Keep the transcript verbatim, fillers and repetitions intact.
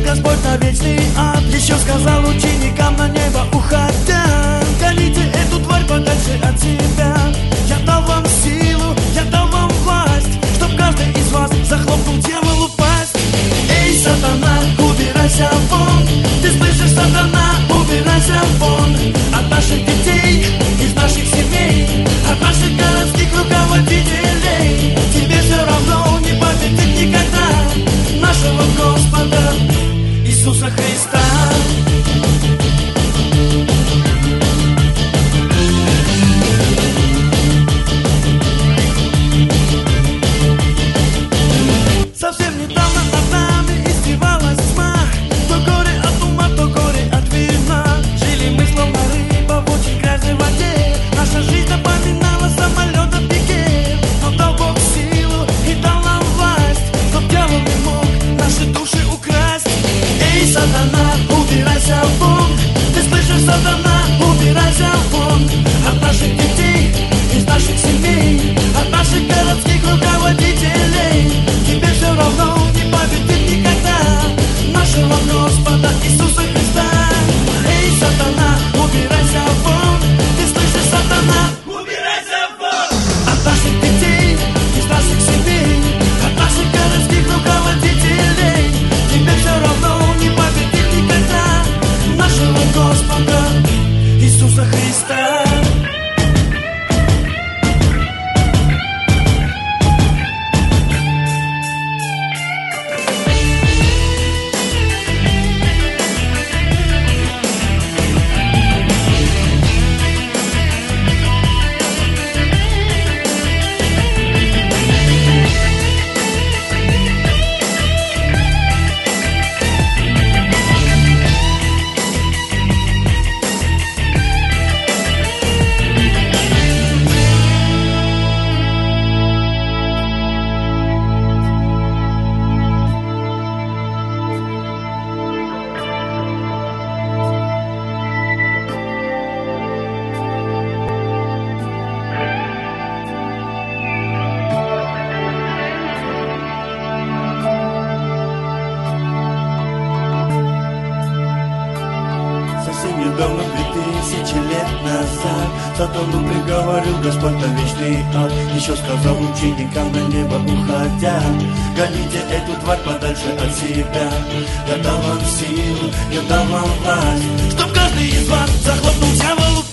Господь на вечный ад. Еще сказал ученикам на небо уходя: гоните эту тварь подальше от себя. Я дал вам силу, я дал вам власть, чтоб каждый из вас захлопнул дьяволу пасть. Эй, сатана, убирайся вон. Ты слышишь, сатана, убирайся вон. От наших детей, из наших семей, от наших городских руководителей. Тебе все равно не победить никогда нашего Господа Иисуса Христа. Совсем недавно над нами издевалась тьма. То горе от ума, то горе от вина. Жили мы словно рыба в очень грязной воде. Наша жизнь напоминала самолет в пике. Но дал Бог силу и дал нам власть, чтоб дьявол не мог наши души украсть. Эй, сатана, убирайся вон. Ты слышишь, сатана, убирайся вон. От наших детей, из наших семей, от наших городских руководителей. Тебе все равно не победить никогда нашего Господа Иисуса Христа. Эй, сатана, убирайся вон. Ты слышишь, сатана, убирайся вон. От наших детей, из наших семей, от наших городских руководителей. Тебе все равно не победить никогда нашего Господа Иисуса Христа. Совсем недавно, две тысячи лет назад, Сатану приговорил Господь на вечный ад. Еще сказал ученикам на небо уходя: гоните эту тварь подальше от себя. Я дал вам силу, я дал вам власть, чтоб каждый из вас захлопнул дьяволу